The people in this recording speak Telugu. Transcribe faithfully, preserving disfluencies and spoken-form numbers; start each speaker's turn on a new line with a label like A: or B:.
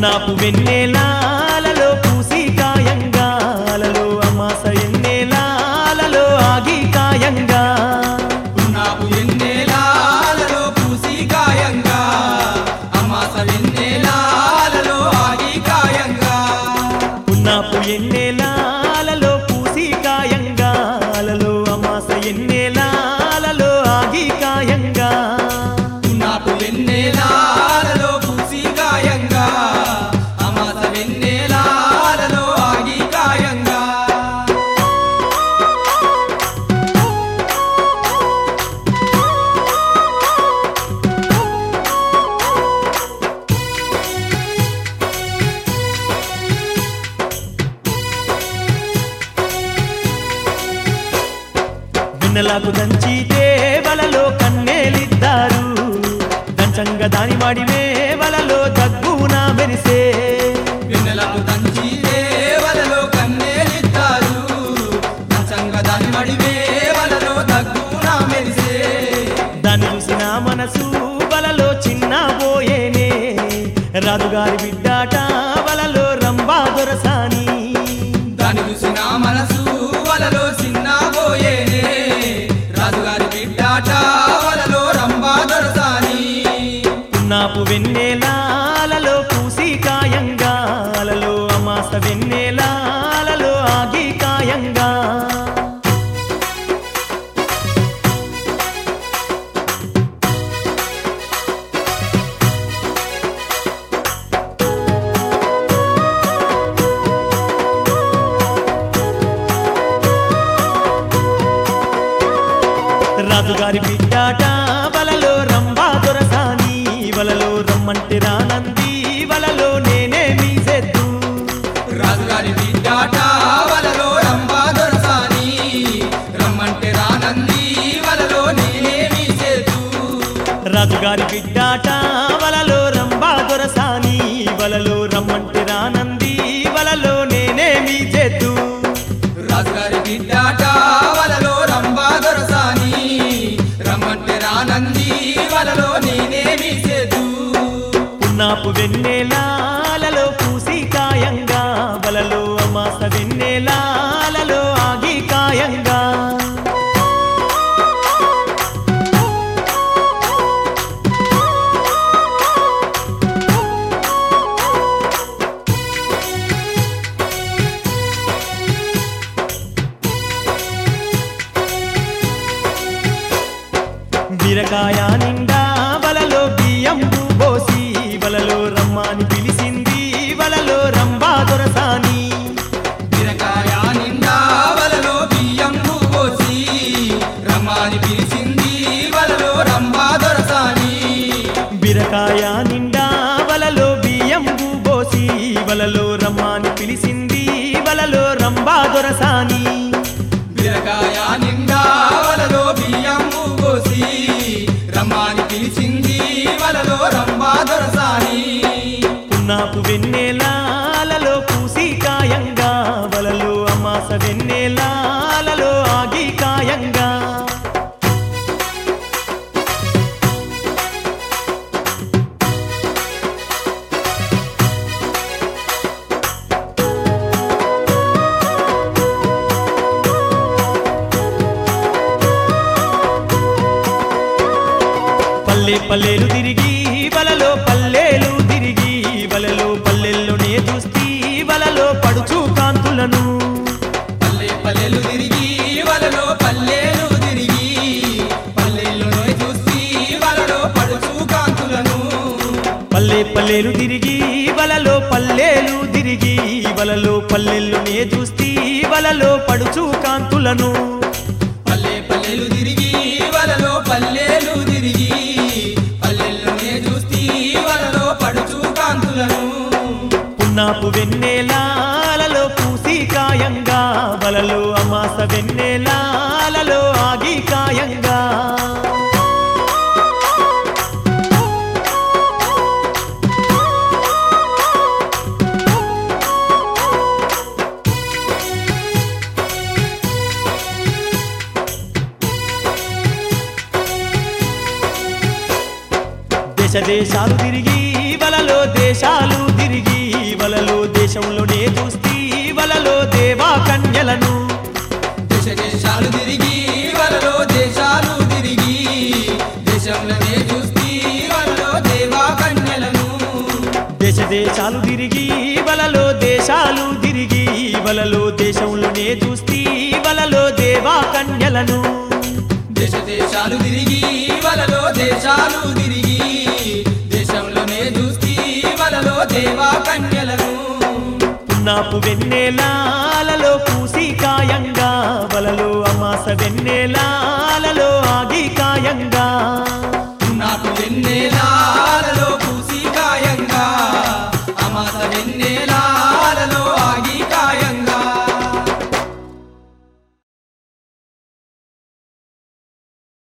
A: పున్నాపు వెన్నెలాలలో పూసి కాయంగాలలో అమాస ఎన్నెలాలలో ఆగి కాయంగా
B: పున్నాపు వెన్నెలాలలో పూసి కాయంగా అమాస వెన్నెలాలలో ఆగి కాయంగా
A: పున్నాపు ఎన్నెలాలలో పూసి కాయంగాలలో అమాస ఎన్నెలాలలో ఆగి కాయంగా
B: పున్నాపు వెన్నెలాలలో పూసి కాయంగా అమాస వెన్నెలాలలో ఆగి కాయంగా
A: వెన్నెలకు దంచితే వలలో కన్నేలిద్దారు దంచంగా దాని మాడివే వలలో దగ్గున మెరిసే
B: వెన్నెలకు దంచి దేవలలో కన్నేలిస్తారు దంచంగా దాని మడివే వలలో దగ్గున మెరిసే
A: దాన్ని చూసిన మనసు వలలో చిన్న పోయేనే రాజుగారి బిడ్డాట వలలో రంభా దొరసాని
B: దాని చూసిన మనసు వలలో చిన్న పోయేనే రాజుగారి బిడ్డాట వలలో రంభా దొరసాని
A: పున్నాపు వెన్నెలాలలో పూసి కాయంగాలలో అమాస వెన్నెలాలలో ఆగి కాయంగా రాజుగారి బిడ్డాట వలలో రంభా దొరసాని వలలో రమ్మంటే రానంది వలలో నేనే మీసెద్దు
B: రాజుగారి బిడ్డాట వలలో రంభా దొరసాని రమ్మంటే రానంది వలలో నేనేమి చేతు
A: రాజుగారి బిడ్డాట వలలో రంభా దొరసాని వలలో రమ్మంటే రానంది వలలో నేనే మీసెద్దు
B: రాజుగారి బిడ్డాట వలలో రంభా దొరసాని రమ్మంటే రానంది వలలో నేనేమి చేతు
A: పున్నాపు వెన్నెలాలలో పూసి కాయంగా వలలో అమాస వెన్నెలాలలో ఆగి కాయంగా బీరకాయ నిండా వలలో బియ్యంబు పోసి వలలో రమ్మని పిలిచింది వలలో రంభా దొరసాని
B: బీరకాయ నిండా వలలో బియ్యంబు పోసి రమ్మని పిలిచింది వలలో రంభా దొరసాని
A: బీరకాయ నిండా వలలో బియ్యంబు పోసి వలలో రమ్మని పిలిచింది వలలో రంభా దొరసాని
B: బీరకాయ నిండా వలలో బియ్యంబు పోసి రమ్మని పిలిచింది వలలో రంభా దొరసాని
A: పున్నాపు వెన్నెలాలలో పూసి కాయంగా వలలో అమాస వెన్నెలాలలో ఆగి కాయంగా పల్లె పల్లెలు తిరిగి వలలో పల్లెలు తిరిగి వలలో పల్లెల్లోనే చూస్తీ వలలో పడుచు కాంతులను
B: పల్లె పల్లెలు తిరిగి వలలో పల్లెలు తిరిగి పల్లెల్లోనే చూసి వలలో పడుచు కాంతులను
A: పల్లె పల్లెలు తిరిగి వలలో పల్లెలు తిరిగి వలలో పల్లెల్లోనే చూస్తీ వలలో పడుచు కాంతులను
B: పల్లె పల్లెలు తిరిగి వలలో పల్లెలు తిరిగి పల్లెల్లోనే చూసి వలలో పడుచు కాంతులను
A: పున్నాపు వెన్నెలాలలో పూసి కాయంగా వలలో అమాస వెన్నెలాలలో ఆగి కాయంగా దేశ దేశాలు తిరిగి వలలో దేశాలు తిరిగి వలలో దేశంలోనే చూస్తీ వలలో దేవా కన్యలను
B: దేశ దేశాలు తిరిగి వలలో దేశాలు తిరిగి దేశంలోనే చూస్తీ వలలో దేవా కన్యలను
A: దేశ దేశాలు తిరిగి వలలో దేశాలు తిరిగి వలలో దేశంలోనే చూస్తీ వలలో దేవా కన్యలను
B: దేశ దేశాలు తిరిగి వలలో దేశాలు తిరిగి దేశంలోనే చూస్తీ వలలో దేవా కన్యలను
A: పున్నాపు వెన్నెలా